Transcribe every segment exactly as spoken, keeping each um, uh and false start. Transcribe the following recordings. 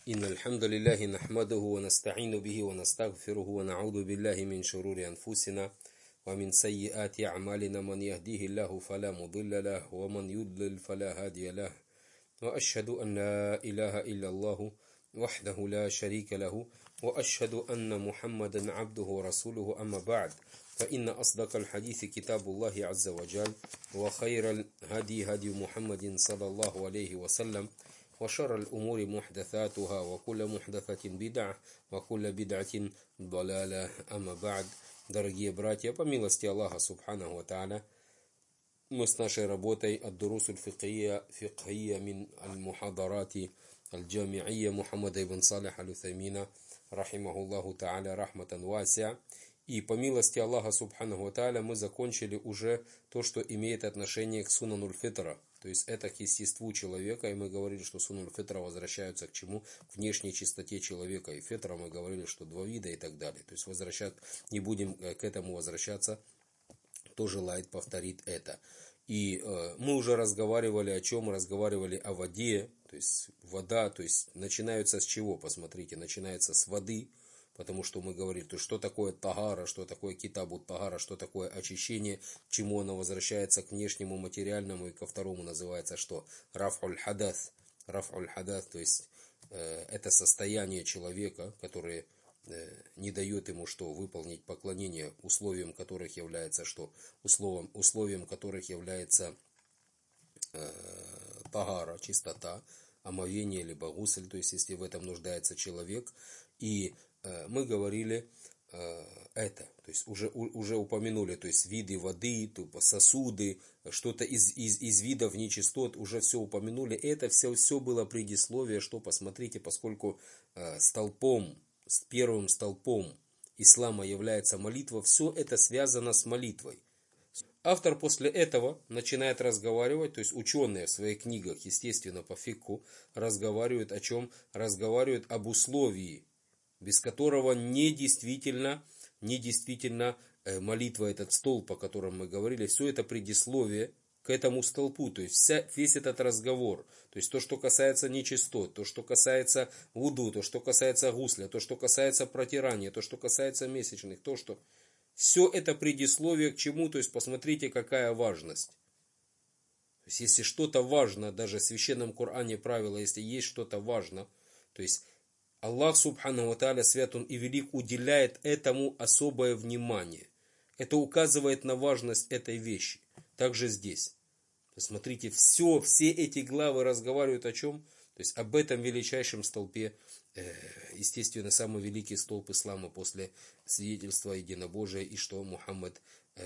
إن الحمد لله نحمده ونستعين به ونستغفره ونعوذ بالله من شرور أنفسنا ومن سيئات أعمالنا. من يهديه الله فلا مضل له ومن يضلل فلا هادي له. وأشهد أن لا إله إلا الله وحده لا شريك له وأشهد أن محمدا عبده ورسوله. أما بعد، فإن أصدق الحديث كتاب الله عز وجل، وخير الهدي هدي محمد صلى الله عليه وسلم، وشر الأمور محدثاتها وكل محدثة بدعة وكل بدعة ضلالة. أما بعد, дорогие братья, по милости Аллаха Субханаху ва Тааля, мы с нашей работой الدروس الفقهية فقهية من المحاضرات الجامعية محمد ибн Салих аль-Утаймина рахимахуллаху та'аля рахматан вася. И по милости Аллаха Субханаху ва Тааля мы закончили уже то, что имеет отношение к сунануль фитра. То есть это к естеству человека, и мы говорили, что сунуль фитра возвращаются к чему? К внешней чистоте человека. И фитра мы говорили, что два вида и так далее. То есть возвращать, не будем к этому возвращаться. Кто желает, повторит это. И э, мы уже разговаривали о чем? Разговаривали о воде. То есть вода, то есть начинается с чего? Посмотрите, начинается с воды. Потому что мы говорили, то что такое тагара, что такое китабу тагара, что такое очищение, к чему оно возвращается, к внешнему материальному, и ко второму называется что? Раф'уль хадас. Раф'уль хадас, то есть э, это состояние человека, которое э, не дает ему что? Выполнить поклонение, условием которых является что? Условием, условием которых является э, тагара, чистота, омовение либо гусель, то есть если в этом нуждается человек. И мы говорили э, это, то есть уже, уже упомянули, то есть виды воды, тупо сосуды, что-то из, из, из видов нечистот, уже все упомянули. Это все, все было предисловие, что посмотрите, поскольку э, столпом, с первым столпом ислама является молитва, все это связано с молитвой. Автор после этого начинает разговаривать, то есть ученые в своих книгах, естественно, по фикху, разговаривают о чем? Разговаривают об условии, без которого не действительно, не действительно молитва, этот столб, о котором мы говорили, все это предисловие к этому столпу, то есть вся, весь этот разговор, то есть то, что касается нечистот, то, что касается вуду, то, что касается гусля, то, что касается протирания, то, что касается месячных, то, что... Все это предисловие к чему, то есть посмотрите, какая важность. То есть если что-то важно, даже в Священном Коране правило, если есть что-то важно, то есть Аллах Субханаху ва Тааля, свят Он и велик, уделяет этому особое внимание. Это указывает на важность этой вещи. Также здесь. Посмотрите, все, все эти главы разговаривают о чем? То есть об этом величайшем столпе, естественно, самый великий столб ислама после свидетельства единобожия, и что Мухаммад,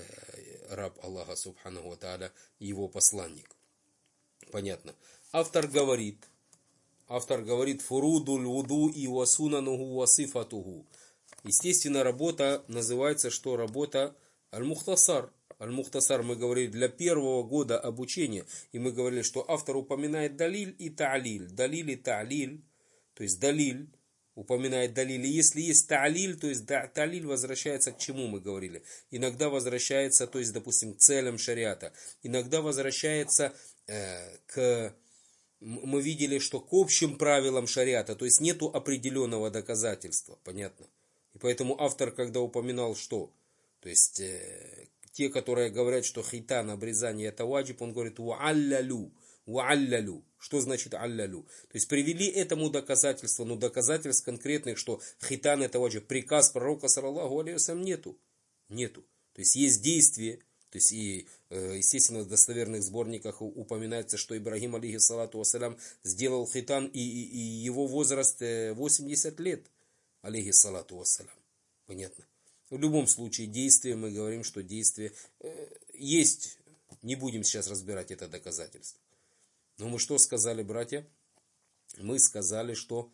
раб Аллаха Субханаху ва Тааля, его посланник. Понятно. Автор говорит, Автор говорит, фурудуль вуду и васунануху васифатуху. Естественно, работа называется, что работа аль-мухтасар. Аль-мухтасар, мы говорили, для первого года обучения. И мы говорили, что автор упоминает далиль и та'лиль. Далиль и та'лиль, то есть далиль, упоминает далиль. И если есть та'лиль, то есть та'лиль возвращается к чему, мы говорили. Иногда возвращается, то есть, допустим, к целям шариата. Иногда возвращается э, к... Мы видели, что к общим правилам шариата, то есть нету определенного доказательства, понятно? И поэтому автор, когда упоминал что? То есть э, те, которые говорят, что хитан, обрезание это ваджиб, он говорит уаллалю, уаллалю. Что значит аллалю? То есть привели этому доказательства, но доказательств конкретных, что хитан это ваджиб, приказ пророка саллаллаху алейхи ва саллям нету. Нету. То есть есть действие. То есть и, естественно, в достоверных сборниках упоминается, что Ибрагим, алейхиссалату вассалям, сделал хитан, и, и, и его возраст восемьдесят лет, алейхиссалату вассалям. Понятно? В любом случае, действие, мы говорим, что действие э, есть. Не будем сейчас разбирать это доказательство. Но мы что сказали, братья? Мы сказали, что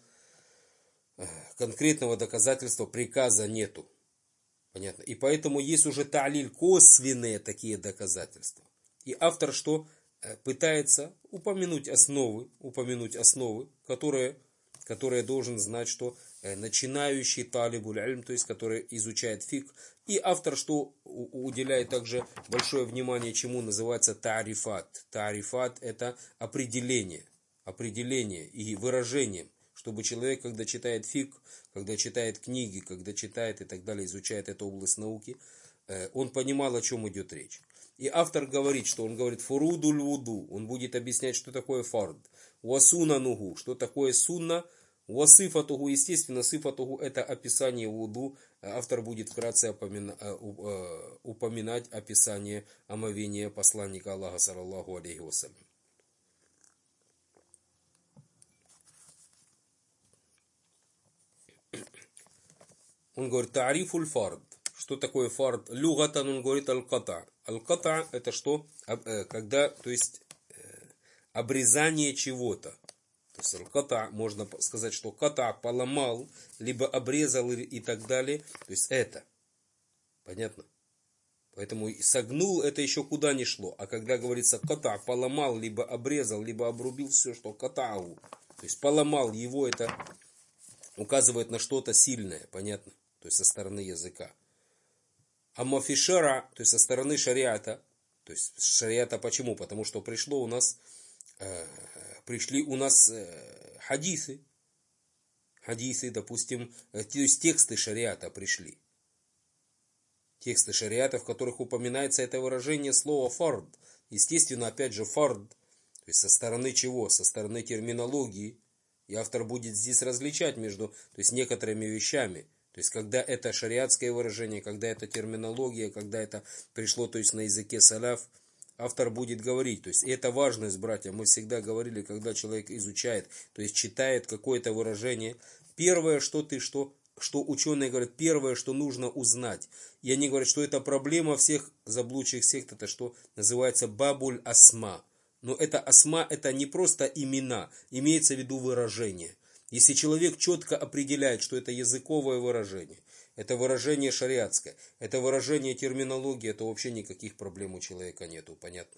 э, конкретного доказательства, приказа нету. Понятно. И поэтому есть уже та'лиль, косвенные такие доказательства. И автор что? Пытается упомянуть основы, упомянуть основы, которые, которые должен знать, что начинающий талибуль ильм, то есть который изучает фикх. И автор что уделяет также большое внимание, чему называется та'рифат. Та'рифат это определение, определение и выражение. чтобы человек, когда читает фикх, когда читает книги, когда читает и так далее, изучает эту область науки, он понимал, о чем идет речь. И автор говорит, что он говорит фурудуль вуду, он будет объяснять, что такое фард, васуна нугу, что такое сунна, васыфатугу, естественно, сыфатугу это описание вуду, автор будет вкратце упоминать описание омовения посланника Аллаха, саллаллаху алейхи вассалям. Он говорит, тарифуль фард. Что такое фард? Люгатан, он говорит, аль-ката. Аль-ката это что? Когда, то есть, обрезание чего-то. То есть, аль-ката, можно сказать, что ката поломал, либо обрезал и так далее. То есть, это. Понятно? Поэтому согнул, это еще куда не шло. А когда говорится ката, поломал, либо обрезал, либо обрубил все, что катау. То есть, поломал его, это указывает на что-то сильное. Понятно? То есть, со стороны языка. А мафишара, то есть со стороны шариата, то есть шариата почему? Потому что пришло у нас, э, пришли у нас э, хадисы, хадисы, допустим, э, то есть тексты шариата пришли. Тексты шариата, в которых упоминается это выражение слова фард. Естественно, опять же, фард, то есть со стороны чего? Со стороны терминологии. И автор будет здесь различать между, то есть некоторыми вещами. То есть, когда это шариатское выражение, когда это терминология, когда это пришло, то есть, на языке салаф, автор будет говорить. То есть, и это важность, братья. Мы всегда говорили, когда человек изучает, то есть, читает какое-то выражение. Первое, что ты, что, что ученые говорят, первое, что нужно узнать. И они говорят, что это проблема всех заблудших сект, это что называется бабуль асма. Но это асма, это не просто имена, имеется в виду выражение. Если человек четко определяет, что это языковое выражение, это выражение шариатское, это выражение терминологии, то вообще никаких проблем у человека нету, понятно?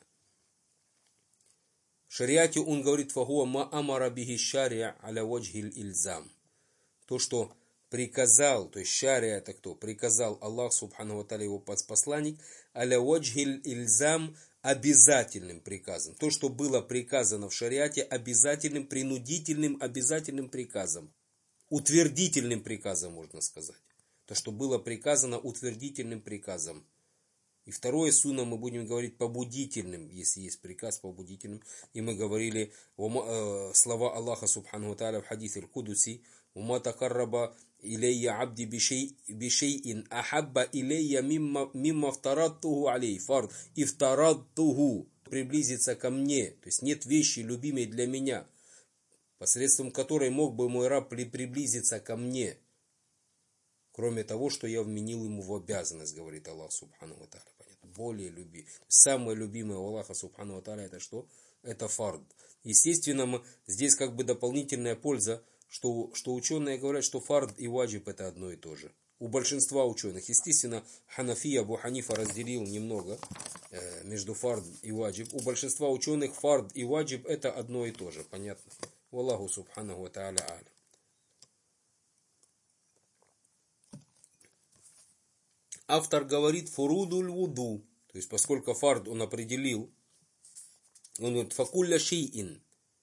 В шариате он говорит, фагуа ма амара бихи шария аля ваджхиль ильзам. То, что приказал, то есть шария это кто? Приказал Аллах, субхану ва тааля, его посланник, аля ваджхиль ильзам, обязательным приказом. То, что было приказано в шариате, обязательным, принудительным, обязательным приказом. Утвердительным приказом, можно сказать. То, что было приказано утвердительным приказом. И второе сунна мы будем говорить побудительным, если есть приказ побудительным. И мы говорили э, слова Аллаха, субхану ва тааля, в хадисе аль-Кудуси, «Ума такарраба илейя абди бишейин ахабба илейя мимма втарадтуху алей». Фард. И втарадтуху. Приблизиться ко мне. То есть нет вещи, любимой для меня, посредством которой мог бы мой раб приблизиться ко мне. Кроме того, что я вменил ему в обязанность, говорит Аллах, субхану ва тааля. Более люби. Самое любимое у Аллаха, субхану ва тааля, это что? Это фард. Естественно, мы, здесь как бы дополнительная польза, что, что ученые говорят, что фард и ваджиб это одно и то же. У большинства ученых. Естественно, Ханафия, Абу Ханифа разделил немного э, между фард и ваджиб. У большинства ученых фард и ваджиб это одно и то же. Понятно? Аллаху субхану ва тааля а'лям. Автор говорит фурудуль вуду. То есть, поскольку фард он определил, он говорит факулля шейин.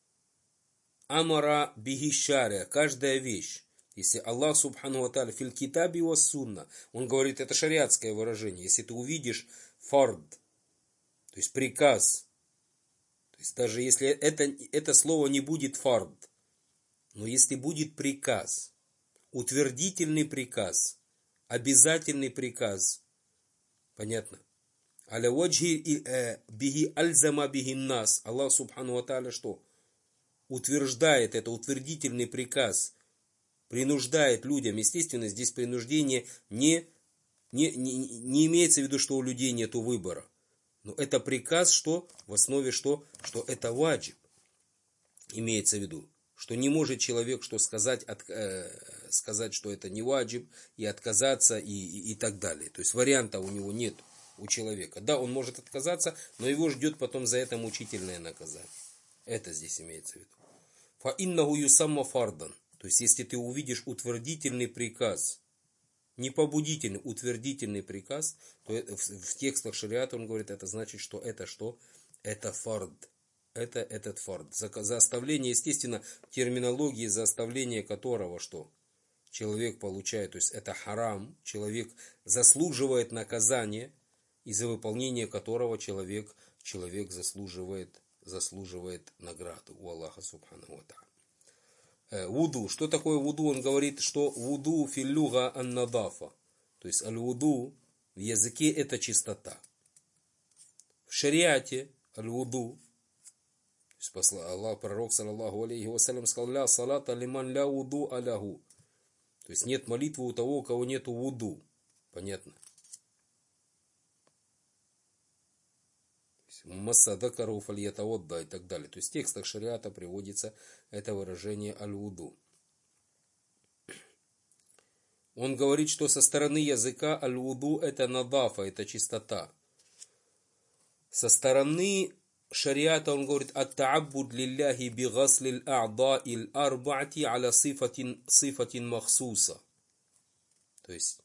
Амара бихи шария. Каждая вещь. Если Аллах субхану ва тааля фил китаби ва сунна. Он говорит, это шариатское выражение. Если ты увидишь фард, то есть приказ. То есть даже если это, это слово не будет фард. Но если будет приказ, утвердительный приказ, обязательный приказ. Понятно? Аля ваджхи бихи альзама бихи нас. Аллах субхану ва тааля что? Утверждает это, утвердительный приказ. Принуждает людям. Естественно, здесь принуждение не, не, не, не имеется в виду, что у людей нет выбора. Но это приказ, что в основе что? Что это ваджиб. Имеется в виду. Что не может человек что сказать, от, э, сказать, что это не ваджиб, и отказаться, и, и, и так далее. То есть варианта у него нет, у человека. Да, он может отказаться, но его ждет потом за это мучительное наказание. Это здесь имеется в виду. Фа иннаху юсамма фардан. То есть, если ты увидишь утвердительный приказ, не побудительный, утвердительный приказ, то в, в текстах шариата он говорит, это значит, что это что? Это фард. это этот фард. За, за оставление, естественно, терминологии, за оставление которого что? Человек получает, то есть это харам, человек заслуживает наказания, из-за выполнения которого человек, человек заслуживает, заслуживает награду у Аллаха Субханаху ва Тааля. Вуду. Что такое вуду? Он говорит, что вуду филлюга ан-надафа. То есть аль-вуду в языке это чистота. В шариате аль-вуду, то есть Аллах, пророк, саллаллаху алейхи вассалям, сказал: ля салата лиман ля вуду аляху. То есть нет молитвы у того, у кого нету вуду. Понятно? Массадакару фальятаводда и так далее. То есть в текстах шариата приводится это выражение аль-вуду. Он говорит, что со стороны языка аль-вуду это надафа, это чистота. Со стороны шариата он говорит: ат-та'аббуд лилляхи би гасли аль-а'да'i аль-арба'ати аля сифатин сифатин махсуса. То есть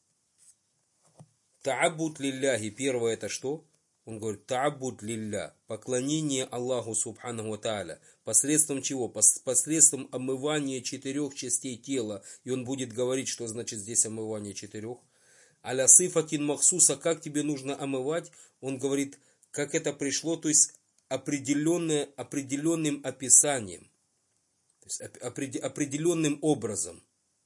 та'аббуд лилляхи, первое это что? Он говорит: та'аббуд лилля, поклонение Аллаху Субханаху ва Тааля. Посредством чего? Посредством омывания четырех частей тела. И он будет говорить, что значит здесь омывание четырех. Аля сифатин махсуса, как тебе нужно омывать? Он говорит, как это пришло, то есть определенное, определенным описанием. То есть определенным образом.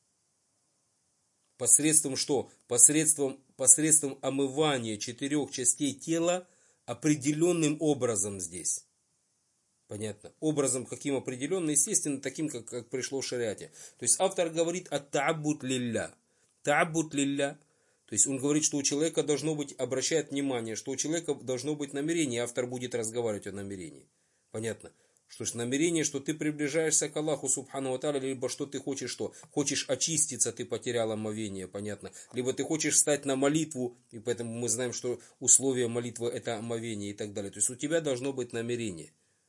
Посредством что? Посредством, посредством омывания четырех частей тела определенным образом здесь. Понятно? Образом каким определенным? Естественно, таким, как, как пришло в шариате. То есть автор говорит ат-та'аббуд лилля. Та'аббуд лилля. То есть он говорит, что у человека должно быть, обращает внимание, что у человека должно быть намерение. Автор будет разговаривать о намерении. Понятно? Что ж, намерение, что ты приближаешься к Аллаху Субхану ва Тааля, либо что ты хочешь, что хочешь очиститься, ты потерял омовение, понятно. Либо ты хочешь встать на молитву, и поэтому мы знаем, что условие молитвы это омовение и так далее. То есть у тебя должно быть намерение.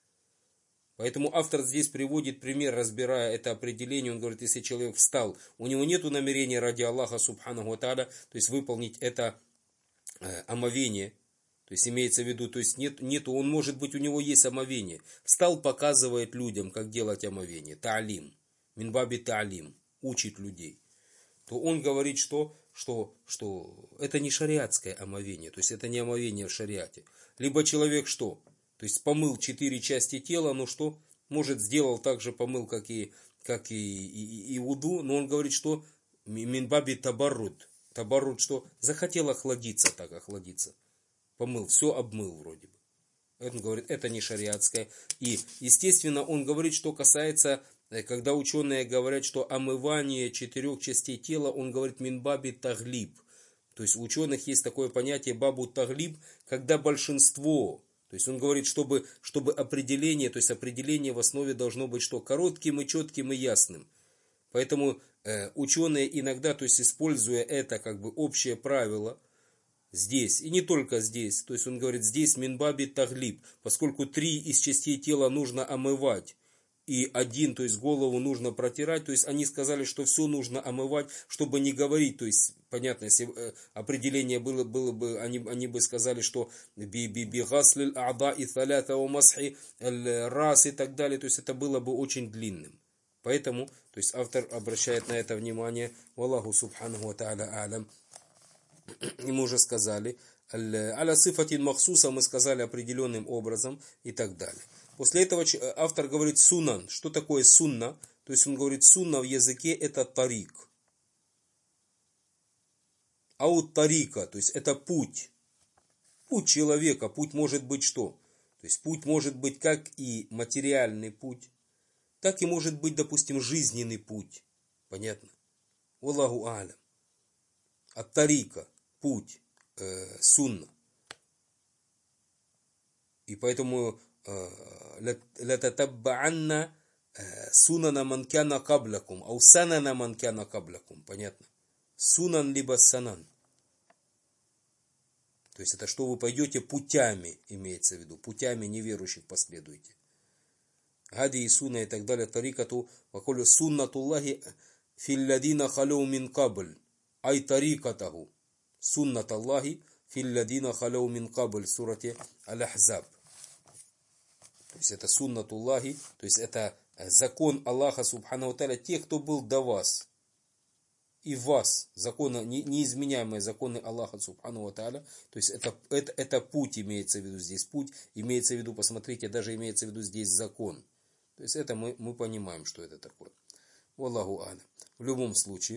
Поэтому автор здесь приводит пример, разбирая это определение. Он говорит, если человек встал, у него нет намерения ради Аллаха Субхану ва Тааля, то есть выполнить это э, омовение. То есть имеется в виду, то есть нет, нету, он может быть, у него есть омовение. Встал, показывает людям, как делать омовение. Та'алим. Минбаби та'алим. Учит людей. То он говорит, что, что, что это не шариатское омовение. То есть это не омовение в шариате. Либо человек что? То есть помыл четыре части тела, но что? Может, сделал так же помыл, как и, как и, и, и вуду. Но он говорит, что минбаби табаррут. Табаррут что? Захотел охладиться, так охладиться. Помыл, все обмыл вроде бы. Он говорит, это не шариатское. И, естественно, он говорит, что касается, когда ученые говорят, что омывание четырех частей тела, он говорит минбаби таглиб. То есть у ученых есть такое понятие бабу таглиб, когда большинство. То есть он говорит, чтобы, чтобы определение, то есть определение в основе должно быть что? Коротким и четким и ясным. Поэтому э, ученые иногда, то есть используя это как бы общее правило, здесь, и не только здесь, то есть он говорит, здесь минбаби таглиб, поскольку три из частей тела нужно омывать, и один, то есть голову нужно протирать, то есть они сказали, что все нужно омывать, чтобы не говорить, то есть, понятно, если определение было, было бы, они, они бы сказали, что би-би-би-гаслиль а'да и салята у масхи рас и так далее, то есть это было бы очень длинным. Поэтому, то есть автор обращает на это внимание, Аллаху субханаху ва тааля алям. И мы уже сказали, аля сифатин махсуса мы сказали определенным образом и так далее. После этого автор говорит сунан. Что такое сунна? То есть он говорит, сунна в языке это тарик. Аут тарика, то есть это путь. Путь человека. Путь может быть что? То есть путь может быть как и материальный путь, так и может быть, допустим, жизненный путь. Понятно? Аллаху алям. Ат-тарика. Путь, э, сунна. И поэтому лататабба'анна сунана ман кана каблакум, ау санана ман кана каблакум. Понятно? Сунан либо санан. То есть это что вы пойдете путями, имеется в виду. Путями неверующих последуете. Гади и сунна и так далее. Тарикату, ваколю суннатуллахи филладина халю мин кабль. Ай тарикатаху. Суннат Аллахи филладина халау мин кабль, сурате Аль-Ахзаб. То есть это суннатуллахи, то есть это закон Аллаха субхану ва тааля, тех, кто был до вас. И вас, законы, неизменяемые законы Аллаха субхану ва тааля, то есть это, это, это путь имеется в виду здесь, путь имеется в виду, посмотрите, даже имеется в виду здесь закон. То есть это мы, мы понимаем, что это такое. Валлаху а'лям. В любом случае,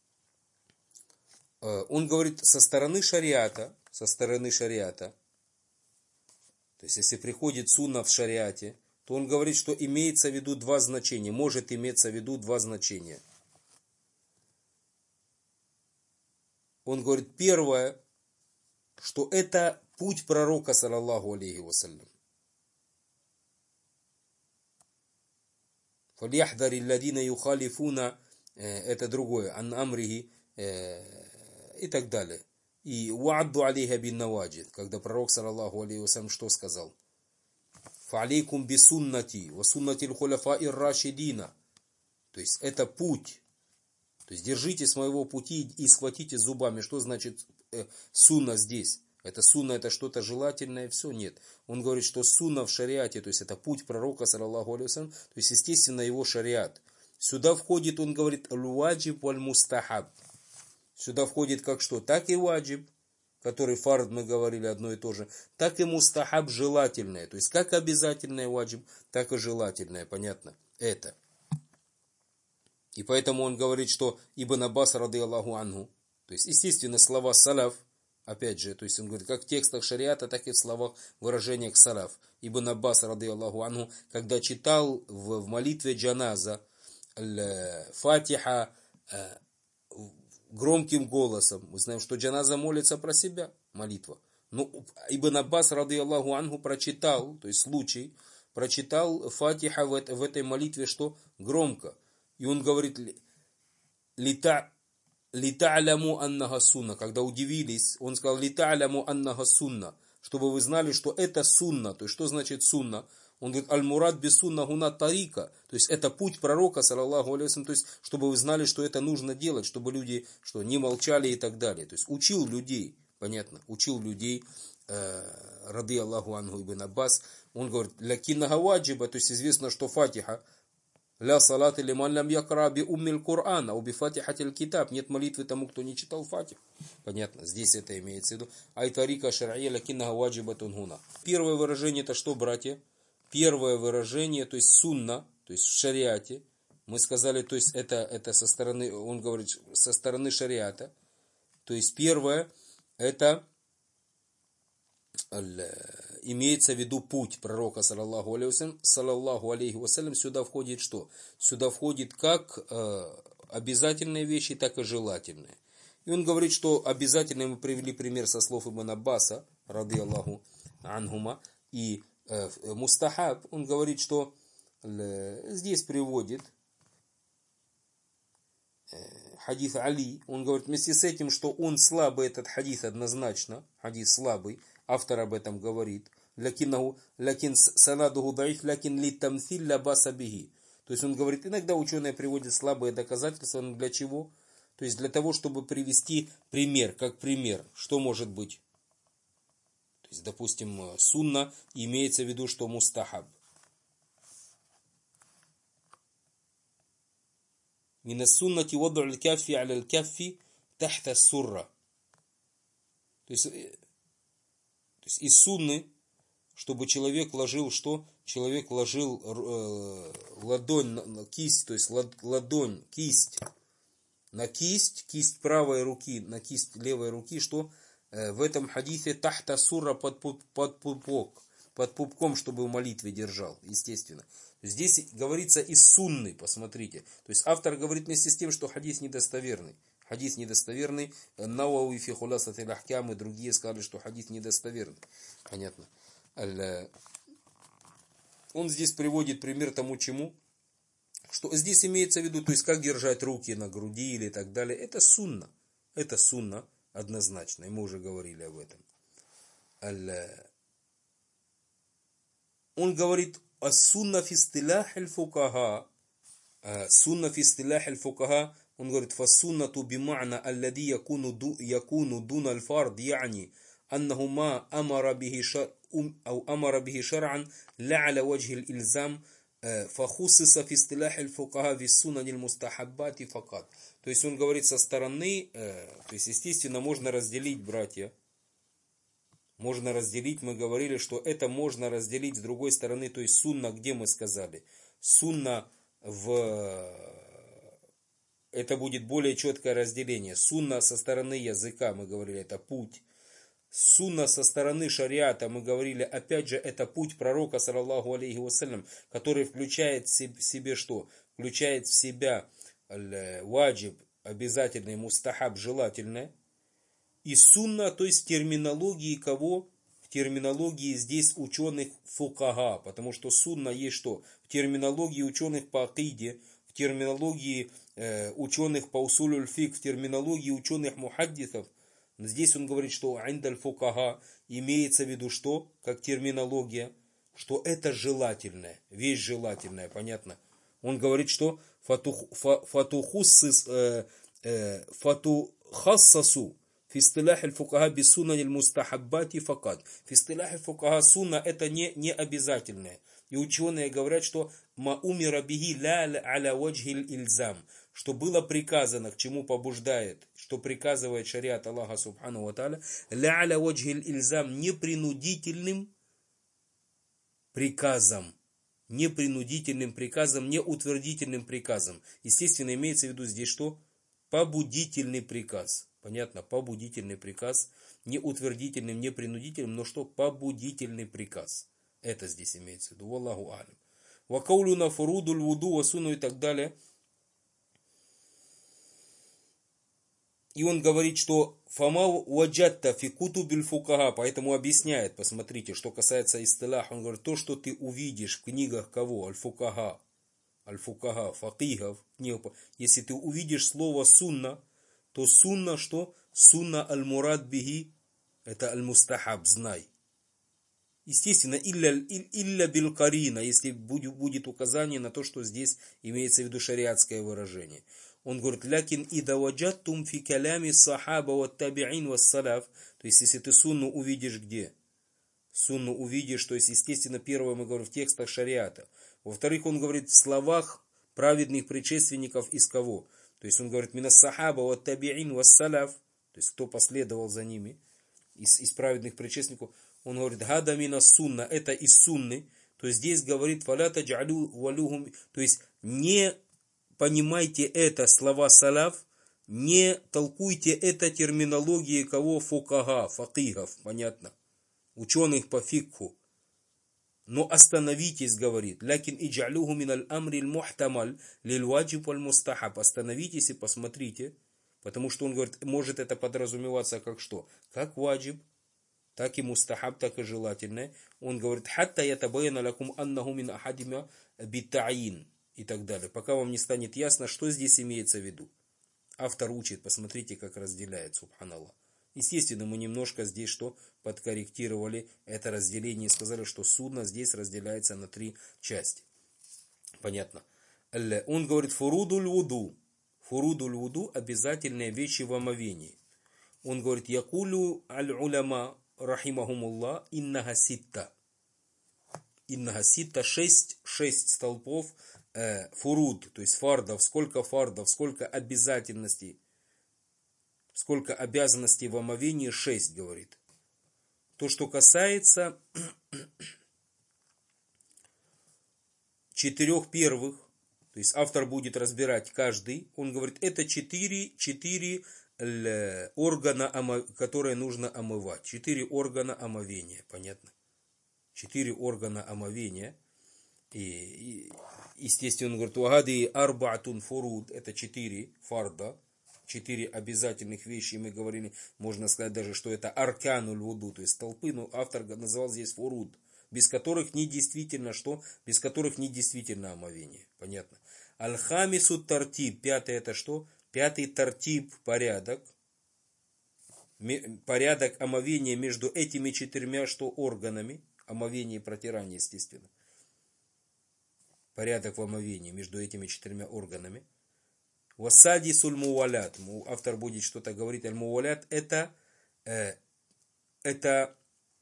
он говорит со стороны шариата, со стороны шариата, то есть если приходит сунна в шариате, то он говорит, что имеется в виду два значения, может иметься в виду два значения. Он говорит, первое, что это путь пророка, саллаллаху алейхи вассалям. Фальяхдари ладина юхалифуна, это другое, ан амрихи и так далее. И уадду алейха бин наваджид, когда пророк, саллаллаху алейхи вассалям, что сказал? Фалейкум бисуннати, ва суннати л-хуляфа ир-рашидина. То есть это путь. То есть держитесь моего пути и схватите зубами. Что значит э, сунна здесь? Это сунна, это что-то желательное, все, нет. Он говорит, что сунна в шариате, то есть это путь пророка, саллаллаху алейхи вассалям, то есть естественно его шариат. Сюда входит, он говорит, аль-ваджиб валь-мустахаб. Сюда входит как что? Так и ваджиб, который фард, мы говорили одно и то же, так и мустахаб желательное. То есть как обязательное ваджиб, так и желательное, понятно? Это. И поэтому он говорит, что Ибн Аббас, рады Аллаху анху, то есть, естественно, слова салаф, опять же, то есть он говорит, как в текстах шариата, так и в словах, выражениях салаф. Ибн Аббас, рады Аллаху анху, когда читал в, в молитве джаназа фатиха громким голосом, мы знаем, что джаназа молится про себя, молитва. Но Ибн Аббас, рады Аллаху анху, прочитал, то есть случай, прочитал фатиха в, в этой молитве, что громко. И он говорит, лита лита'ляму аннаха сунна. Когда удивились, он сказал, лита'ляму аннаха сунна. Чтобы вы знали, что это сунна. То есть, что значит сунна? Он говорит, аль-мурад би сунна гуна тарика. То есть, это путь пророка, саллаллаху алейхи вассалям. То есть, чтобы вы знали, что это нужно делать. Чтобы люди что, не молчали и так далее. То есть, учил людей, понятно, учил людей, э, рады Аллаху анху ибн Аббас. Он говорит, лякиннаха ваджиба. То есть, известно, что фатиха, ля салаты лиман лям якра би уммиль Кур'ана, у би фатихатиль китаб. Нет молитвы тому, кто не читал фатих. Понятно, здесь это имеется в виду. Айтарика шар'ия лякиннаха ваджибатун гуна. Первое выражение это что, братья? Первое выражение, то есть сунна, то есть в шариате. Мы сказали, то есть это, это со стороны, он говорит, со стороны шариата. То есть первое, это имеется в виду путь пророка, саллаллаху алейхи вассалям. Саллаллаху алейхи вассалям, сюда входит что? Сюда входит как э, обязательные вещи, так и желательные. И он говорит, что обязательные, мы привели пример со слов Ибн Аббаса, рады Аллаху анхума, и э, мустахаб, он говорит, что э, здесь приводит э, хадис Али, он говорит, вместе с этим, что он слабый, этот хадис однозначно, хадис слабый, автор об этом говорит. Лякин санадуху даиф, лякин ли тамсиль ля баса бихи. То есть он говорит, иногда ученые приводят слабые доказательства, но для чего? То есть для того, чтобы привести пример, как пример, что может быть. То есть, допустим, сунна имеется в виду, что мустахаб. Мина суннати ваду аль-каффи аля-аль-каффи тахта сурра. То есть, то есть из сунны, чтобы человек вложил что? Человек вложил э, ладонь, кисть, то есть ладонь, кисть на кисть, кисть правой руки, на кисть левой руки, что э, в этом хадисе тахта сурра под, под пупок, под пупком, чтобы в молитве держал, естественно. Здесь говорится из сунны, посмотрите. То есть автор говорит вместе с тем, что хадис недостоверный. Хадис недостоверный. Науави фи хуласат аль-ахкам и другие сказали, что хадис недостоверный. Понятно. Он здесь приводит пример тому, чему. Что здесь имеется в виду, то есть как держать руки на груди или так далее. Это сунна. Это сунна однозначно. И мы уже говорили об этом. Он говорит, ас-сунна фи истилах аль-фукаха. Сунна фи истилах аль-фукаха. Он говорит, фас-суннату бима'на аллади якуну якуну дун аль-фард, яни أنه ما أمر به شرع أو أمر به شرعا لا على وجه الإلزام فخصص في اصطلاح الفقهاء في السنن المستحبات فقط. То есть он говорит со стороны, то есть естественно можно разделить, братья, можно разделить, мы говорили, что это можно разделить с другой стороны, то есть сунна, где мы сказали, сунна в... Это будет более четкое разделение. Сунна со стороны языка, мы говорили, это путь. Сунна со стороны шариата, мы говорили, опять же, это путь пророка, саллаллаху алейхи вассалям, который включает в себе что? Включает в себя ваджиб, обязательный, мустахаб, желательное. И сунна, то есть терминологии кого? В терминологии здесь ученых фукага, потому что сунна есть что? В терминологии ученых по акиде, в терминологии э, ученых по усулюль фик, в терминологии ученых мухаддисов. Здесь он говорит, что индаль фукага имеется в виду что? Как терминология, что это желательное, вещь желательная, понятно? Он говорит, что фатухассасу في اصطلاح الفقهاء بسنن المستحبات فقط. في اصطلاح الفقهاء сунна это не, не обязательное. И ученые говорят, что ма умира бихи ла аля ваджхил ильзам, что было приказано, к чему побуждает, что приказывает шариат Аллаха субхану ва тааля, ла аля ваджхил ильзам, непринудительным приказом, непринудительным приказом, не утвердительным приказом. Естественно, имеется в виду здесь что? Побудительный приказ. Понятно? Побудительный приказ. Не утвердительным, не принудительным, но что? Побудительный приказ. Это здесь имеется в виду. Валлаху алям. Вакаулюна фурудуль вуду васуну и так далее. И он говорит, что фама ваджатта фи кутубиль фукаха, поэтому объясняет, посмотрите, что касается истилах, он говорит, то, что ты увидишь в книгах кого? Аль-фукаха. Аль-фукаха, факихов. Если ты увидишь слово сунна, то сунна что? Сунна аль-мурад бихи, это аль-мустахаб, знай. Естественно, илля, илля биль-карина, если будет, будет указание на то, что здесь имеется в виду шариатское выражение. Он говорит, лякин ида ваджаттум фи калями сахаба ва табиин ва салаф. То есть, если ты сунну увидишь где? Сунну увидишь, то есть, естественно, первое мы говорим в текстах шариата. Во-вторых, он говорит в словах праведных предшественников из кого? То есть, он говорит, минас сахаба ва табиин ва салаф. То есть, кто последовал за ними из, из праведных предшественников. Он говорит, гада мина сунна, это из сунны. То есть, здесь говорит, фаля таджалю валюхум. То есть, не понимайте это слова салаф, не толкуйте это терминологии кого? Фукага, факихов, понятно, ученых по фикху. Но остановитесь, говорит, лякин иджалюху миналь амриль мухтамаль лиль ваджиб валь мустахаб. Остановитесь и посмотрите, потому что он говорит, может это подразумеваться как что? Как ваджиб, так и мустахаб, так и желательное. Он говорит, хатта ятабаяна лакум аннаху мин ахадима биттаин. И так далее. Пока вам не станет ясно, что здесь имеется в виду. Автор учит, посмотрите, как разделяет, субханаллах. Естественно, мы немножко здесь что подкорректировали это разделение и сказали, что сунна здесь разделяется на три части. Понятно. Он говорит, фурудуль вуду. Фурудуль вуду, обязательные вещи в омовении. Он говорит, якулю аль-уляма, рахимахумуллах, иннага ситта. Иннага ситта, шесть, шесть столпов, фуруд, то есть фардов, сколько фардов, сколько обязательностей, сколько обязанностей в омовении, шесть, говорит. То, что касается четырех первых, то есть автор будет разбирать каждый, он говорит, это четыре, четыре органа, которые нужно омывать, четыре органа омовения, понятно? Четыре органа омовения. И, и естественно, он говорит, уагади арбаатун фуруд, это четыре фарда, четыре обязательных вещи, мы говорили, можно сказать даже, что это аркануль вуду, то есть столпы, но автор называл здесь фуруд, без которых не действительно что? Без которых не действительно омовение, понятно. Аль-хамису тартиб, пятый это что? Пятый тартиб, порядок, порядок омовения между этими четырьмя что органами, омовение и протирание, естественно. Порядок в омовении между этими четырьмя органами. Васади суль мувалят. Автор будет что-то говорить. Аль-мувалят это э, это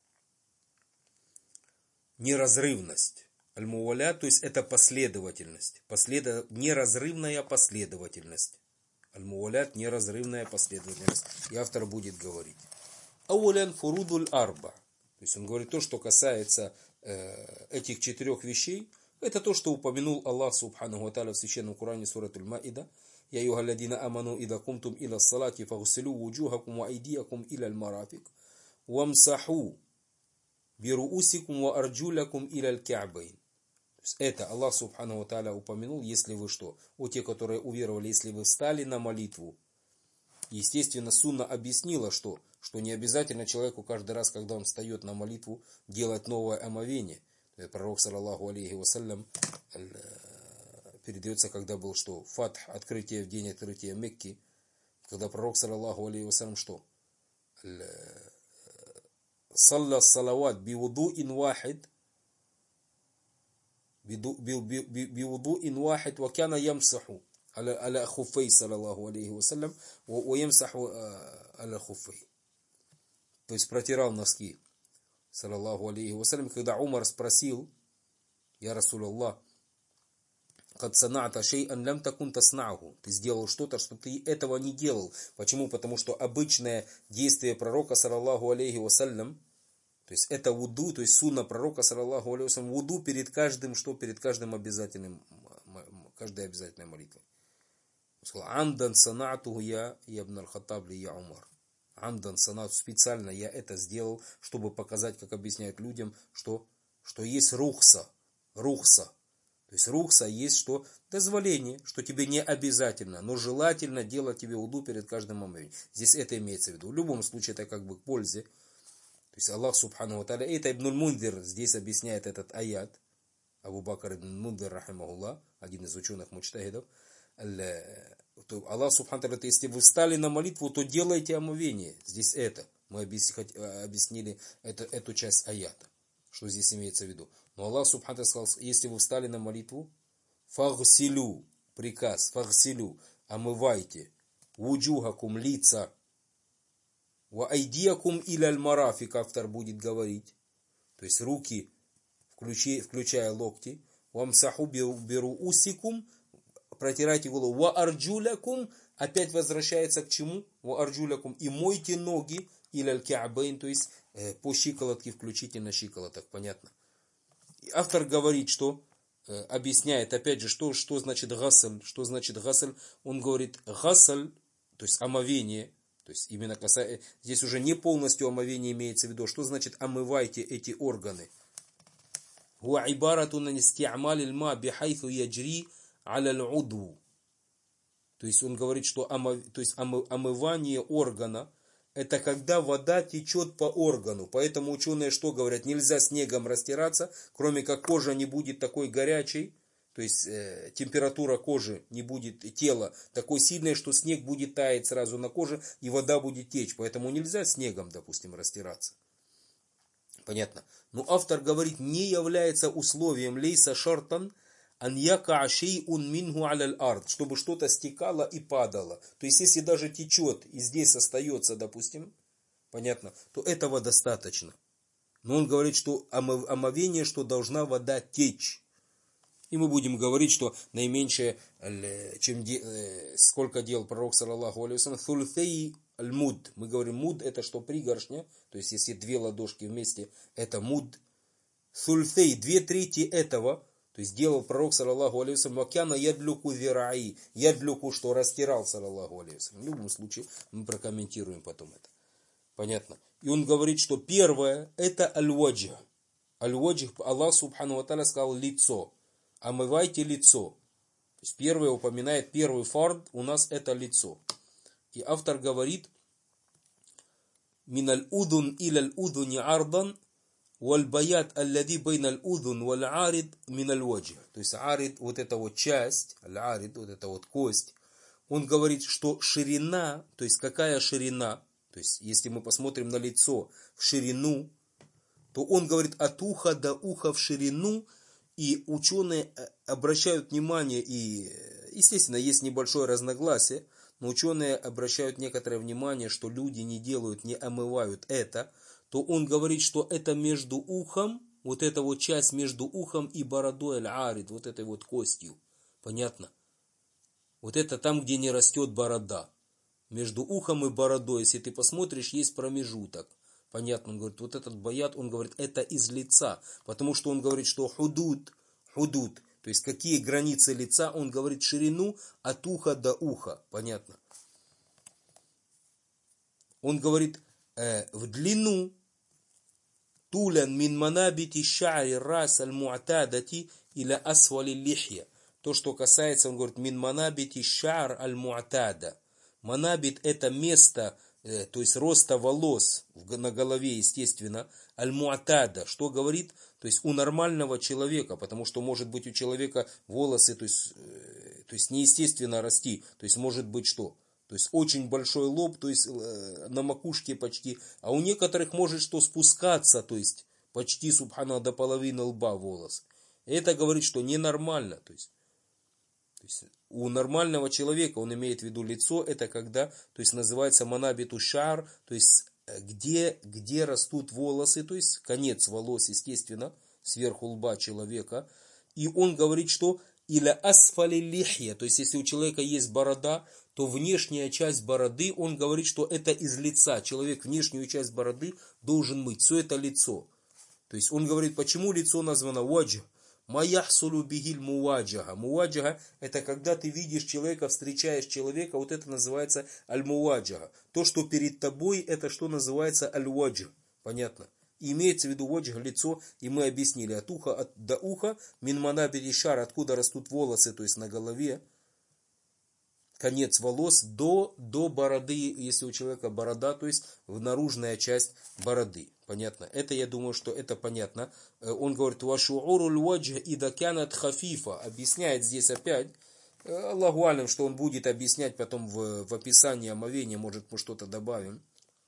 неразрывность. Аль-мувалят, то есть это последовательность. Последо... Неразрывная последовательность. Аль-мувалят, неразрывная последовательность. И автор будет говорить. Аулян фурудуль арба. То есть он говорит, то, что касается э, этих четырех вещей, это то, что упомянул Аллах Субханаху ва Тааля в священном Коране, сурат Аль-Маида. Я юхалладина аману ида кумтум иля салати фагсилу вуджухакум ва айдиякум иля аль-марафик вамсаху бируусикум ва арджулякум иля аль-кя'байн. Это Аллах Субханаху ва Тааля упомянул, если вы что? О те, которые уверовали, если вы встали на молитву. Естественно, сунна объяснила, что, что не обязательно человеку каждый раз, когда он встает на молитву, делать новое омовение. Пророк, саллаллаху алейхи вассалям, передается, когда был что? Фатх, открытие в день открытия Мекки. Когда пророк, саллаллаху алейхи вассалям, что? Салла салават биуду ин вахид биуду ин вахид вакяна ямсаху аля хуфей, саллаллаху алейхи вассалям, ва ямсаху аля хуфей. То есть протирал носки, саллаллаху алейхи вассалям. Когда Умар спросил: я Расул Аллах, «Кад сана'та шей'ан лям такун таснa'уху». Ты сделал что-то, что ты этого не делал. Почему? Потому что обычное действие пророка, саллаллаху алейхи вассалям, то есть это вуду, то есть сунна пророка, саллаллаху алейхи вассалям, вуду перед каждым, что перед каждым обязательным, каждой обязательной молитвой. Он сказал: «Андан сана'туху я ибн аль-Хаттаб ли я Умар». Андан сана'ту, специально я это сделал, чтобы показать, как объясняют людям, что, что есть рухса, рухса. То есть рухса есть что? Дозволение, что тебе не обязательно, но желательно делать тебе вуду перед каждым омовением. Здесь это имеется в виду. В любом случае это как бы к пользе. То есть Аллах Субхану ва Тааля, это Ибн аль-Мундир здесь объясняет этот аят. Абу Бакр ибн аль-Мундир, рахимахуллах, один из ученых муджтахидов. Аллах Субхану ва Тааля, если вы встали на молитву, то делайте омовение. Здесь это. Мы объяснили это, эту часть аята, что здесь имеется в виду. Но Аллах Субхану ва Тааля сказал: если вы встали на молитву, фагсилю, приказ, фагсилю, омывайте, вуджухакум, лица, ва айдиякум иля аль-марафик, автор будет говорить, то есть руки, включая, включая локти, вамсаху бируусикум, протирайте голову, ва арджулякум, опять возвращается к чему? Ва арджулякум, и мойте ноги иля аль-кя'байн, то есть э, по щиколотке включите на щиколоток, понятно? Автор говорит, что, э, объясняет, опять же, что, что значит гасаль, что значит гасаль. Он говорит, гасаль, то есть омовение, то есть именно касается, здесь уже не полностью омовение имеется в виду. Что значит омывайте эти органы? Хуа ибарату на исти'маль аль-ма бихайфу яджри аля аль-уду. То есть он говорит, что омов, то есть омывание органа, это когда вода течет по органу. Поэтому ученые что говорят? Нельзя снегом растираться, кроме как кожа не будет такой горячей. То есть э, температура кожи не будет, тела такой сильной, что снег будет таять сразу на коже и вода будет течь. Поэтому нельзя снегом, допустим, растираться. Понятно? Но автор говорит, не является условием лейса шартан ан яка шейун минху аляль ард, чтобы что-то стекало и падало. То есть если даже течет и здесь остается, допустим, понятно, то этого достаточно. Но он говорит, что омовение, что должна вода течь. И мы будем говорить, что наименьшее, чем де, сколько делал пророк, саллаллаху алейхи вассалям, thulthей аль-муд. Мы говорим, муд это что, пригоршня, то есть если две ладошки вместе, это муд. Thulthей, две трети этого, то есть делал пророк, саллаллаху алейхи вассалям, вакяна ядлюку вираи, ядлюку, что растирал, саллаллаху алейхи вассалям. В любом случае, мы прокомментируем потом это. Понятно? И он говорит, что первое, это аль-ваджх. Аль-ваджх, Аллах Субхану ва Тааля сказал, лицо. Омывайте лицо. То есть первое упоминает, первый фард у нас это лицо. И автор говорит, миналь удун иляль удуни ардан, валь баят аллади байналь удун валь арид миналь ваджх. То есть арид, вот эта вот часть, аль-арид, вот эта вот кость, он говорит, что ширина, то есть какая ширина, то есть если мы посмотрим на лицо в ширину, то он говорит от уха до уха в ширину. И ученые обращают внимание, и, естественно, есть небольшое разногласие, но ученые обращают некоторое внимание, что люди не делают, не омывают это то он говорит, что это между ухом, вот эта вот часть между ухом и бородой, аль-арид, вот этой вот костью. Понятно? Вот это там, где не растет борода. Между ухом и бородой, если ты посмотришь, есть промежуток. Понятно? Он говорит, вот этот баят, он говорит, это из лица. Потому что он говорит, что худуд, худуд, то есть какие границы лица, он говорит ширину от уха до уха. Понятно? Он говорит, э, в длину, тулян мин манабити ша'ри рас аль-му'тадати иля асвали лихья. То, что касается, он говорит, мин манабити ша'р аль-му'тада. Манабит это место, э, то есть роста волос на голове, естественно, аль-му'тада. Что говорит? То есть у нормального человека, потому что может быть у человека волосы, то есть, э, то есть неестественно расти. То есть может быть что? То есть очень большой лоб, то есть э, на макушке почти. А у некоторых может что спускаться, то есть почти, субхана, до половины лба волос. Это говорит, что ненормально. То есть, то есть у нормального человека, он имеет в виду лицо, это когда, то есть называется манабиту шар, то есть где, где растут волосы, то есть конец волос, естественно, сверху лба человека. И он говорит, что иля асфали лихья, то есть если у человека есть борода, то внешняя часть бороды, он говорит, что это из лица. Человек внешнюю часть бороды должен мыть. Все это лицо. То есть он говорит, почему лицо названо ваджх? Маяхсулу бигиль муаджаха. Муаджаха это когда ты видишь человека, встречаешь человека, вот это называется аль-муаджаха. То, что перед тобой, это что называется аль-ваджх. Понятно? И имеется в виду ваджх, лицо, и мы объяснили, от уха от, до уха, мин манабири шар, откуда растут волосы, то есть на голове, конец волос, до, до бороды, если у человека борода, то есть в наружная часть бороды. Понятно? Это, я думаю, что это понятно. Он говорит, вашууруль ваджх ида кянат хафифа. Объясняет здесь опять, Аллаху алям, что он будет объяснять потом в, в описании омовения, может мы что-то добавим.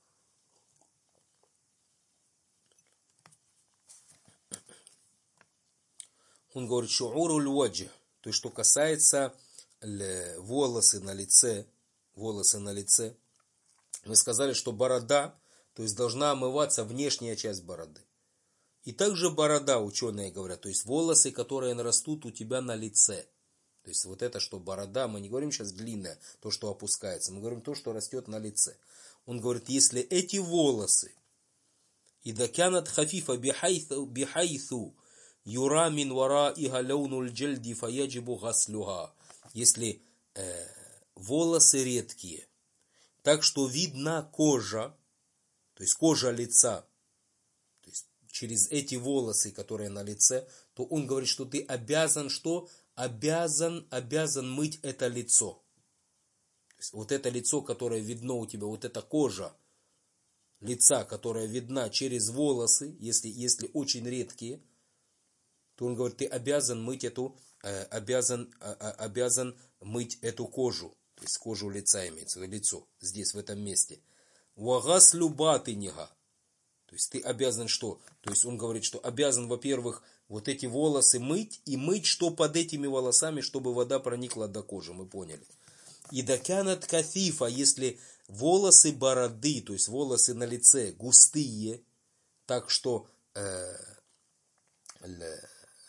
Он говорит, шууруль ваджх, то есть что касается волосы на лице, волосы на лице. Мы сказали, что борода, то есть должна омываться внешняя часть бороды. И также борода, ученые говорят, то есть волосы, которые растут у тебя на лице. То есть вот это, что борода, мы не говорим сейчас длинная, то, что опускается, мы говорим то, что растет на лице. Он говорит, если эти волосы, ида кянат хафифа бихайθу юра мин вараиха лаунуль джальди фаяджибу гаслюха. Если э, волосы редкие, так что видна кожа, то есть кожа лица, то есть через эти волосы, которые на лице, то он говорит, что ты обязан что? Обязан, обязан мыть это лицо. То есть вот это лицо, которое видно у тебя, вот эта кожа лица, которая видна через волосы, если, если очень редкие, то он говорит, ты обязан мыть эту, э, обязан, э, обязан мыть эту кожу. То есть кожу лица имеется, лицо здесь, в этом месте. Вагаслю батынига. То есть ты обязан что? То есть он говорит, что обязан, во-первых, вот эти волосы мыть, и мыть что под этими волосами, чтобы вода проникла до кожи, мы поняли. И дакянат кафифа, если волосы бороды, то есть волосы на лице густые, так что... Э, э,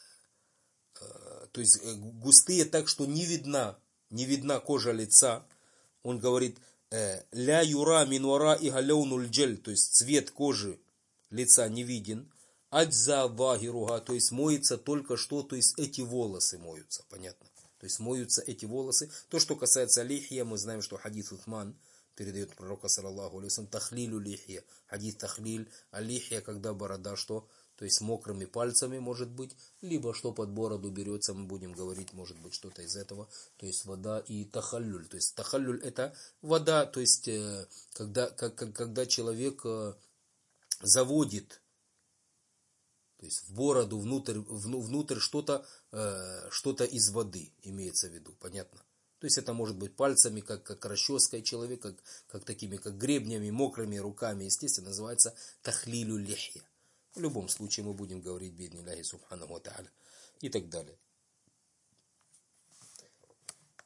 то есть густые так, что не видна, не видна кожа лица. Он говорит, ля юра минуара и галеунуль джель, то есть цвет кожи лица не виден. Аджза вагируга, то есть моется только что, то есть эти волосы моются, понятно. То есть моются эти волосы. То, что касается лихья, мы знаем, что хадис Утман передает пророка, саллаллаху алейхи ва саллям, тахлилю лихья. Хадис тахлиль, а лихья, когда борода, что? То есть мокрыми пальцами может быть, либо что под бороду берется, мы будем говорить, может быть что-то из этого. То есть вода и тахаллюль. То есть тахаллюль это вода, то есть когда, как, когда человек заводит, то есть в бороду внутрь, внутрь что-то, что-то из воды имеется в виду, понятно? То есть это может быть пальцами, как, как расческой человека, как, как такими, как гребнями, мокрыми руками, естественно, называется тахлилю лихья. В любом случае мы будем говорить бидниллахи субханаху ва тааля и так далее.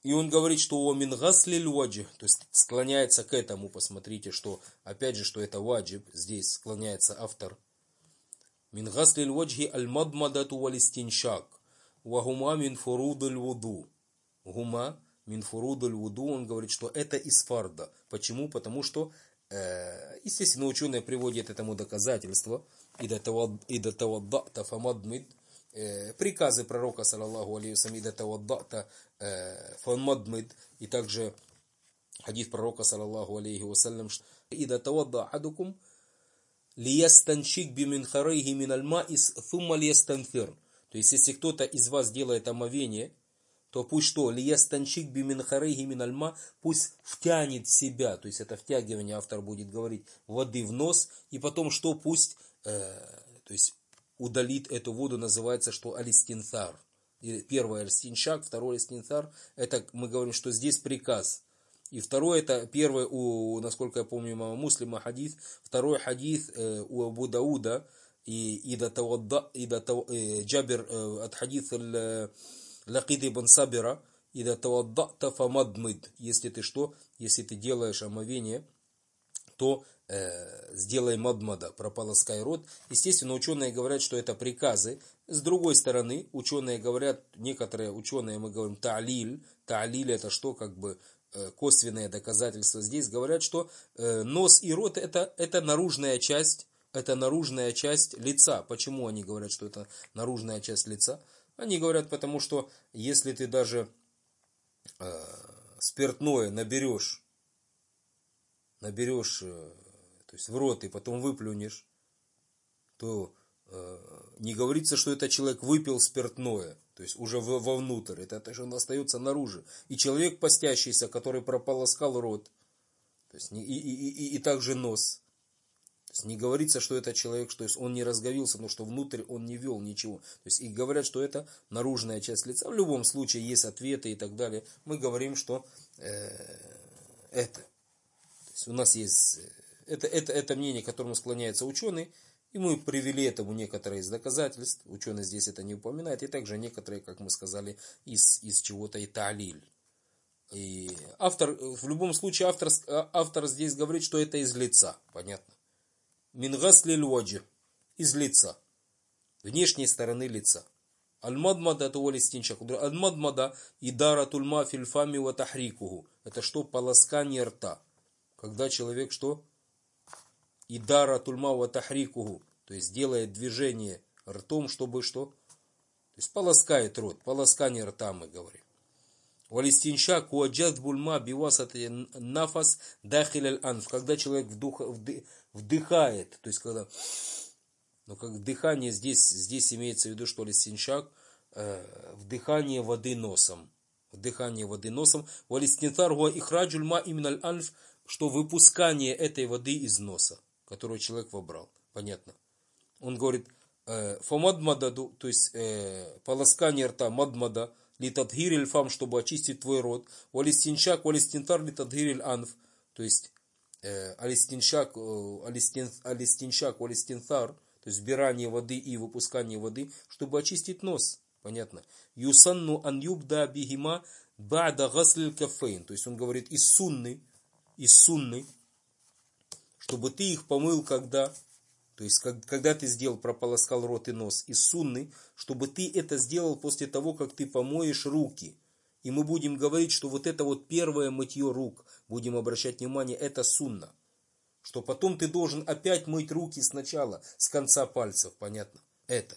И он говорит, что мин гаслиль ваджи, то есть склоняется к этому, посмотрите, что опять же, что это ваджиб, здесь склоняется автор. Мин гаслиль ваджи аль-мадмадату валистиншак, вахума мин фурудуль вуду. Гума мин фурудуль вуду, он говорит, что это из фарда. Почему? Потому что, э, естественно, ученые приводят этому доказательство, ида таваддата фамадмид, приказы пророка, саллаллаху алейхи ва саллям, ида таваддата фамадмид, и также хадис пророка, саллаллаху алейхи ва саллям, ида тавадда ахадукум лиястаншик биминхарейхи миналь маис thumma лиястанфир. То есть, если кто-то из вас делает омовение, то пусть что? Лиястаншик биминхарейхи миналь ма, пусть втянет в себя, то есть это втягивание, автор будет говорить, воды в нос, и потом что? Пусть, э, то есть удалит эту воду, называется, что алистинθар. Первый алистиншак, второй алистинθар, это мы говорим, что здесь приказ. И второй, это первый, у, насколько я помню, имама Муслима хадис, второй хадис э, у Абу Дауда, и ида тавадда, ида э, Джабир э, от хадис Лакид ибн Сабира, ида таваддата фамадмид. Если ты что, если ты делаешь омовение, то э, сделай мадмада, прополоскай рот. Естественно, ученые говорят, что это приказы. С другой стороны, ученые говорят, некоторые ученые, мы говорим та'лиль, та'лиль это что, как бы э, косвенное доказательство. Здесь говорят, что э, нос и рот это, это наружная часть, это наружная часть лица. Почему они говорят, что это наружная часть лица? Они говорят, потому что если ты даже э, спиртное наберешь, наберешь э, то есть в рот и потом выплюнешь, то э, не говорится, что этот человек выпил спиртное, то есть уже в, вовнутрь, это, это же он остается наружу. И человек постящийся, который прополоскал рот, то есть, и, и, и, и, и также нос. То есть не говорится, что это человек, что есть он не разговился, но что внутрь он не вел ничего. То есть и говорят, что это наружная часть лица. В любом случае есть ответы и так далее. Мы говорим, что э, это. То есть у нас есть это, это, это мнение, к которому склоняются ученые. И мы привели этому некоторые из доказательств. Ученые здесь это не упоминают. И также некоторые, как мы сказали, из, из чего-то и та'лиль. И автор, в любом случае автор, автор здесь говорит, что это из лица. Понятно. Мин гаслиль ваджи, из лица, внешней стороны лица. Аль-мадмада это валистиншак. Аль-мадмада идаратуль ма фил фами ва тахрикуху. Это что? Полоскание рта. Когда человек что? Идаратуль ма ва тахрикуху. То есть делает движение ртом, чтобы что? То есть полоскает рот. Полоскание рта мы говорим. Валистиншак уаджадбуль ма бивасати нафас дахиль аль-анф. Когда человек вдух, вдых, вдыхает, то есть когда, ну как дыхание здесь, здесь имеется в виду, что листиншак, э, вдыхание воды носом, вдыхание воды носом, валистинтар гуа ихраджуль ма именно аль-анф, что выпускание этой воды из носа, которую человек вобрал, понятно. Он говорит, э, фамадмададу, то есть э, полоскание рта, мадмада, литадхириль фам, чтобы очистить твой рот, валистиншак, валистинтар литадхириль анф, то есть алистиншак, алистиншак, алистинтар, то есть вбирание воды и выпускание воды, чтобы очистить нос, понятно. Юсанну ан юбда бихима ба'да гаслиль кафейн, то есть он говорит из сунны, из сунны, чтобы ты их помыл, когда, то есть когда ты сделал, прополоскал рот и нос, из сунны, чтобы ты это сделал после того, как ты помоешь руки. И мы будем говорить, что вот это вот первое мытье рук, будем обращать внимание, это сунна. Что потом ты должен опять мыть руки сначала, с конца пальцев, понятно? Это.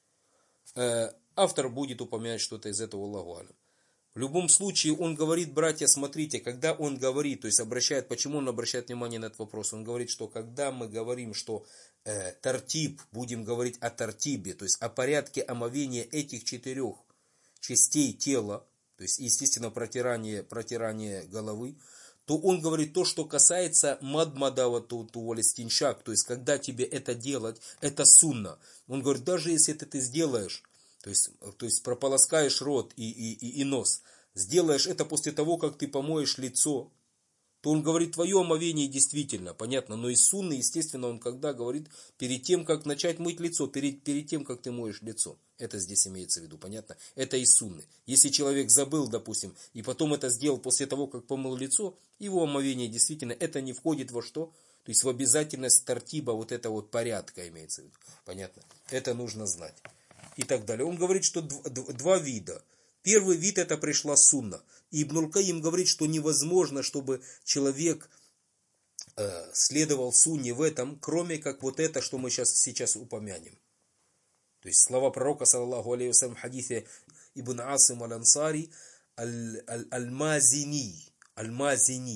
Э, автор будет упоминать что-то из этого, Аллаху алям. В любом случае, он говорит, братья, смотрите, когда он говорит, то есть обращает, почему он обращает внимание на этот вопрос? Он говорит, что когда мы говорим, что э, тартиб, будем говорить о тартибе, то есть о порядке омовения этих четырех частей тела, то есть, естественно, протирание, протирание головы, то он говорит то, что касается мадмадава туалистиншак, то есть, когда тебе это делать, это сунна. Он говорит, даже если это ты сделаешь, то есть, то есть прополоскаешь рот и, и, и, и нос, сделаешь это после того, как ты помоешь лицо, то он говорит, твое омовение действительно, понятно, но из сунны, естественно, он когда говорит, перед тем, как начать мыть лицо, перед, перед тем, как ты моешь лицо. Это здесь имеется в виду, понятно? Это из сунны. Если человек забыл, допустим, и потом это сделал после того, как помыл лицо, его омовение действительно, это не входит во что? То есть в обязательность тартиба, вот это вот порядка имеется в виду. Понятно? Это нужно знать. И так далее. Он говорит, что два вида. Первый вид это пришла сунна. И Ибн аль-Кайим говорит, что невозможно, чтобы человек э, следовал сунне в этом, кроме как вот это, что мы сейчас, сейчас упомянем. То есть слова пророка, саллаллаху алейхи вассалям, в хадисе Ибн Асим аль-Ансари, аль-Мазини, аль-Мазини.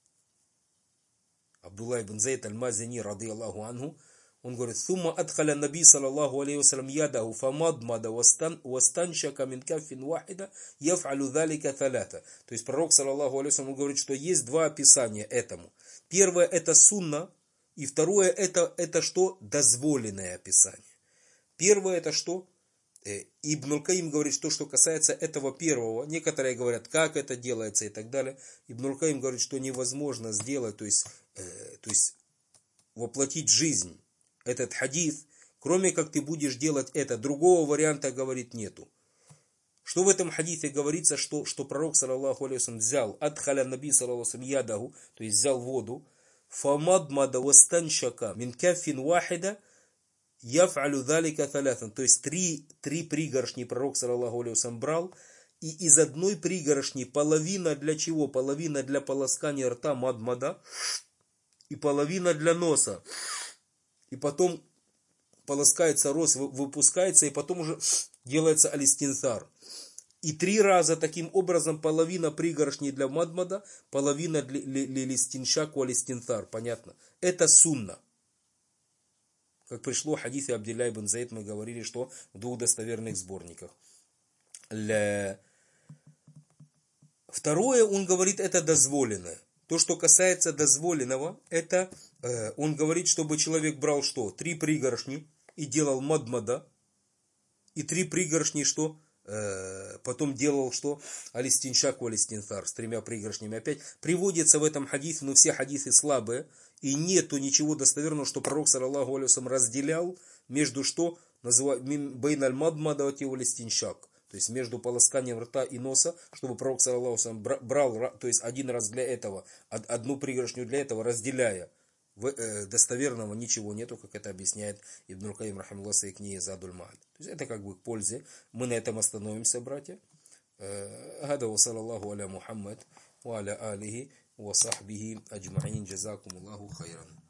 Абдулла ибн Зайд аль-Мазини, ради Аллаху анху, он говорит, «Сумма адхаля наби, саллаллаху алейхи вассалям, ядаху, фамадмада, вастаншака мин каффин вахида, яф'алю залика талята». То есть пророк, саллаллаху алейхи вассалям, говорит, что есть два описания этому. Первое это сунна, и второе это, это что? Дозволенное описание. Первое это что? Ибн аль-Каим говорит, что, что касается этого первого. Некоторые говорят, как это делается и так далее. Ибн аль-Каим говорит, что невозможно сделать, то есть, э, то есть воплотить в жизнь этот хадис, кроме как ты будешь делать это. Другого варианта, говорит, нету. Что в этом хадисе говорится, что, что пророк, саллаллаху алейхи вассалям, взял адхаля наби, саллаллаху алейхи вассалям, ядаху, то есть взял воду, фамадмада вастаншака мин каффин вахида, яф'алю залика талятан. То есть три, три пригоршни пророк, саллаллаху алейхи вассалям, брал, и из одной пригоршни половина для чего? Половина для полоскания рта, мадмада, и половина для носа. И потом полоскается рот, выпускается, и потом уже делается алистинсар. И три раза таким образом половина пригоршни для мадмада, половина для листиншаку алистинсар. Понятно? Это сунна. Как пришло в хадисе Абдилля ибн Зайд, мы говорили, что в двух достоверных сборниках. Второе, он говорит, это дозволенное. То, что касается дозволенного, это э, он говорит, чтобы человек брал что? Три пригоршни и делал мадмада. И три пригоршни что? Э, потом делал что? Алистиншаку алистинсар. С тремя пригоршнями опять. Приводится в этом хадисе, но все хадисы слабые. И нету ничего достоверного, что пророк, саллаллаху алейхи вассалям, разделял между что? Бейн аль-мадмада ва алистиншак. То есть между полосканием рта и носа, чтобы пророк, саллаллаху алейхи вассалям, брал, то есть один раз для этого, одну пригоршню для этого, разделяя. Достоверного ничего нету, как это объясняет Ибн аль-Каим, рахимахуллах, в своей книге Задуль Ма'ад. То есть это как бы к пользе. Мы на этом остановимся, братья. Гада ва саллаллаху аля Мухаммад ва аля алихи ва сахбихи аджмаин. Джазакумуллаху хайран.